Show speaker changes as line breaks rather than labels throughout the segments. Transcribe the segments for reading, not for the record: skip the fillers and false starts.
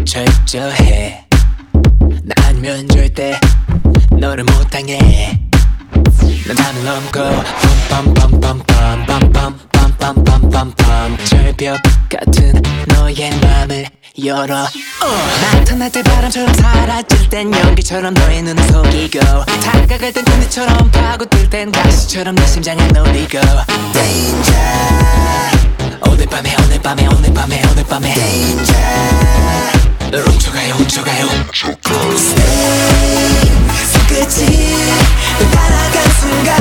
철저해. 나 아니면 절대 너를 못 당해. 난 하늘 넘고 빰빰빰빰빰빰빰빰빰빰빰 절벽 같은 너의 맘을 열어. 나타날 때 바람처럼 사라질 땐 연기처럼 너의 눈을 속이고, 다가갈 땐 군대처럼 파고들 땐 가시처럼 내 심장을 노리고. Danger. 오늘 밤에 오늘 밤에 오늘 밤에 오늘 밤에 Danger. 널 훔쳐가요 훔쳐가요. Stay. 손끝이 널 따라간 순간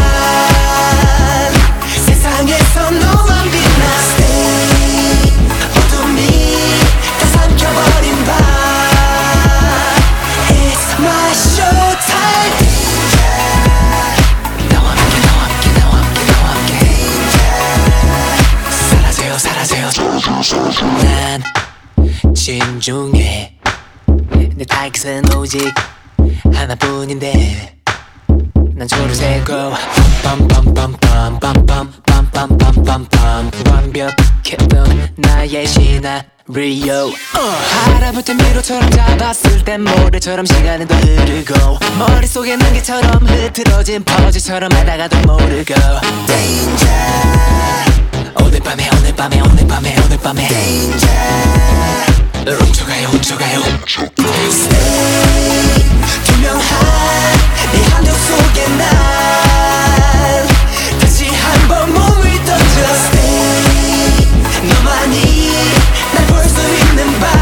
세상에서 너만 빛나. Stay. 어둠이 다 삼켜버린 밤 It's my show time. 나와 함께 나와 함께 나와 함께 나와 함께 사라져요 사라져요. 난 진중해. 내 타깃은 오직 하나뿐인데 난 조를 세고 빰빰빰빰빰빰빰빰빰빰 완벽했던 나의 시나리오. 알아볼 미로처럼 잡았을 땐 모래처럼 시간은 더 흐르고, 머릿속에 난개처럼 흐트러진 퍼즐처럼 하다가도 모르고. Danger. 오늘 밤에 오늘 밤에 오늘 밤에 오늘 밤에 Danger. 널 훔쳐가요 훔쳐가요. Stay. 투명한 네 함정 속에 난 다시 한번 몸을 던져. Stay. 너만이 날 볼 수 있는 밤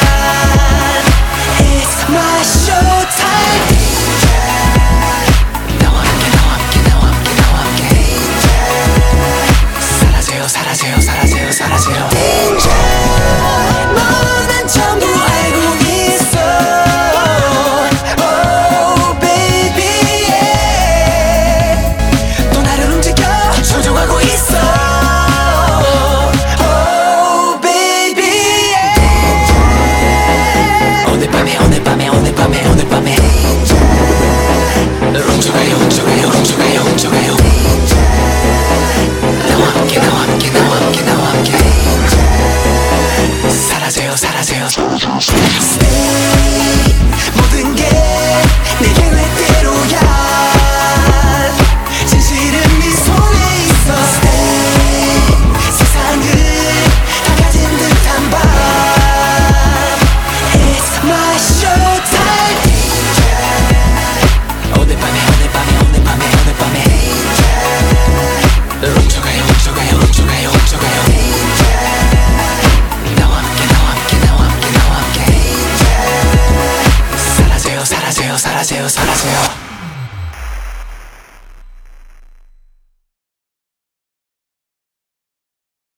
It's my show time. 나와 함께 나와 함께 나와 함께 나와 함께 사라져요 사라져요 사라져요 사라져요. 넌 전부 알고 있어. Oh baby yeah. 또 나를 움직여 조종하고 있어. Oh baby yeah. 오늘 밤에 오늘 밤에 오늘 밤에 오늘 밤에 널 훔쳐가요 훔쳐가요 훔쳐가요 훔쳐가요. 나와 함께 나와 함께 나와 함께 나와 함께 사라져요 사라져요. Stay. 모든 게 내 계획대로야. 진실은 네 손에 있어. Stay. 세상을 다 가진 듯한 밤 It's my show time. 오늘 밤에 오늘 밤에 오늘 밤에 오늘 밤에 널 훔쳐가요 훔쳐가요 훔쳐가요 훔쳐가요. 나와 함께 나와 함께 나와 함께 나와 함께 사라져요 사라져요 사라져요 사라져요.